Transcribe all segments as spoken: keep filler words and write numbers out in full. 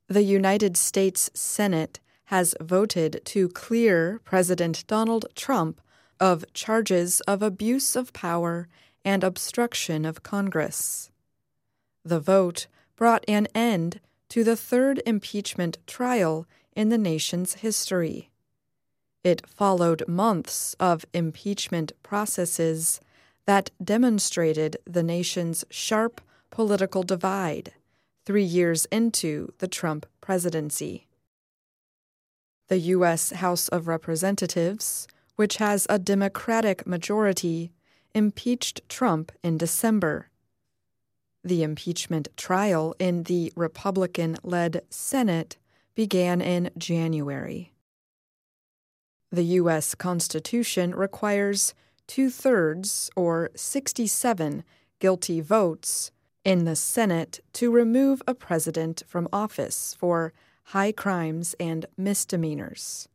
The United States Senate has voted to clear President Donald Trump of charges of abuse of power and obstruction of Congress. The vote brought an end to the third impeachment trial in the nation's history. It followed months of impeachment processes that demonstrated the nation's sharp political divide three years into the Trump presidency. The U S House of Representatives, which has a Democratic majority, impeached Trump in December. The impeachment trial in the Republican-led Senate began in January. The U S Constitution requires two-thirds, or sixty-seven, guilty votes in the Senate to remove a president from office for high crimes and misdemeanors.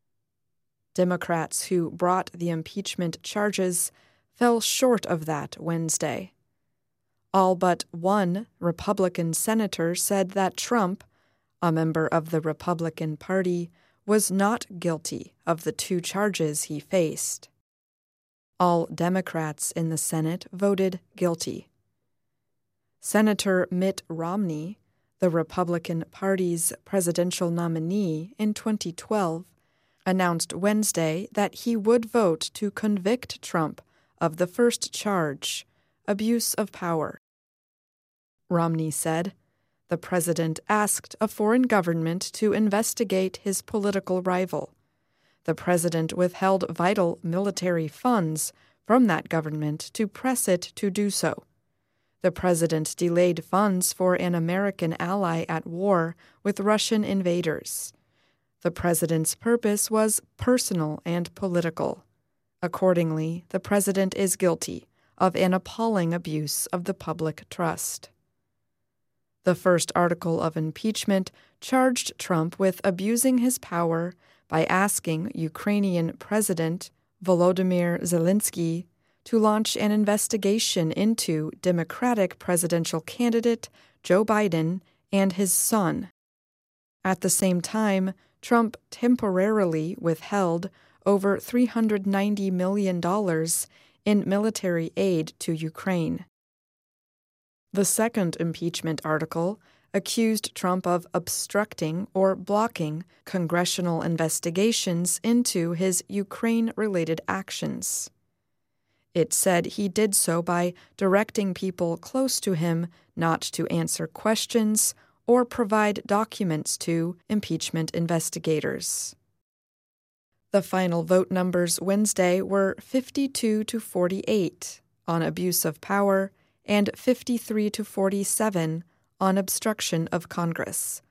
Democrats who brought the impeachment charges fell short of that Wednesday. All but one Republican senator said that Trump, a member of the Republican Party, was not guilty of the two charges he faced. All Democrats in the Senate voted guilty. Senator Mitt Romney, the Republican Party's presidential nominee in twenty twelve, announced Wednesday that he would vote to convict Trump of the first charge, abuse of power. Romney said, "The president asked a foreign government to investigate his political rival. The president withheld vital military funds from that government to press it to do so. The president delayed funds for an American ally at war with Russian invaders. The president's purpose was personal and political. Accordingly, the president is guilty of an appalling abuse of the public trust." The first article of impeachment charged Trump with abusing his power by asking Ukrainian President Volodymyr Zelensky to launch an investigation into Democratic presidential candidate Joe Biden and his son. At the same time, Trump temporarily withheld over three hundred ninety million dollars in military aid to Ukraine. The second impeachment article accused Trump of obstructing or blocking congressional investigations into his Ukraine-related actions. It said he did so by directing people close to him not to answer questions or provide documents to impeachment investigators. The final vote numbers Wednesday were fifty-two to forty-eight on abuse of power and fifty-three to forty-seven on obstruction of Congress.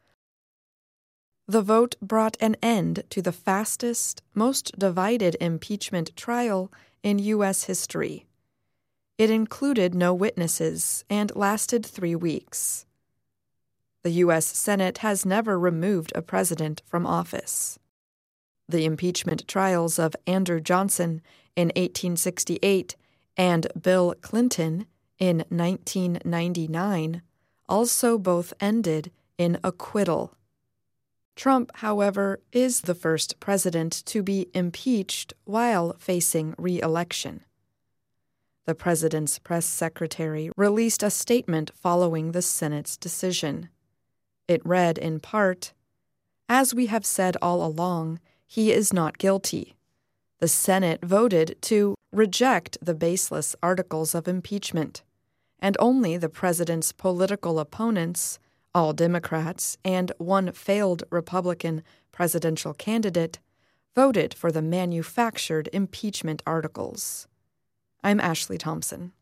The vote brought an end to the fastest, most divided impeachment trial in U S history. It included no witnesses and lasted three weeks. The U S Senate has never removed a president from office. The impeachment trials of Andrew Johnson in eighteen sixty-eight and Bill Clinton in nineteen ninety-nine also both ended in acquittal. Trump, however, is the first president to be impeached while facing re-election. The president's press secretary released a statement following the Senate's decision. It read in part, "As we have said all along, he is not guilty. The Senate voted to reject the baseless articles of impeachment, and only the president's political opponents, all Democrats, and one failed Republican presidential candidate, voted for the manufactured impeachment articles." I'm Ashley Thompson.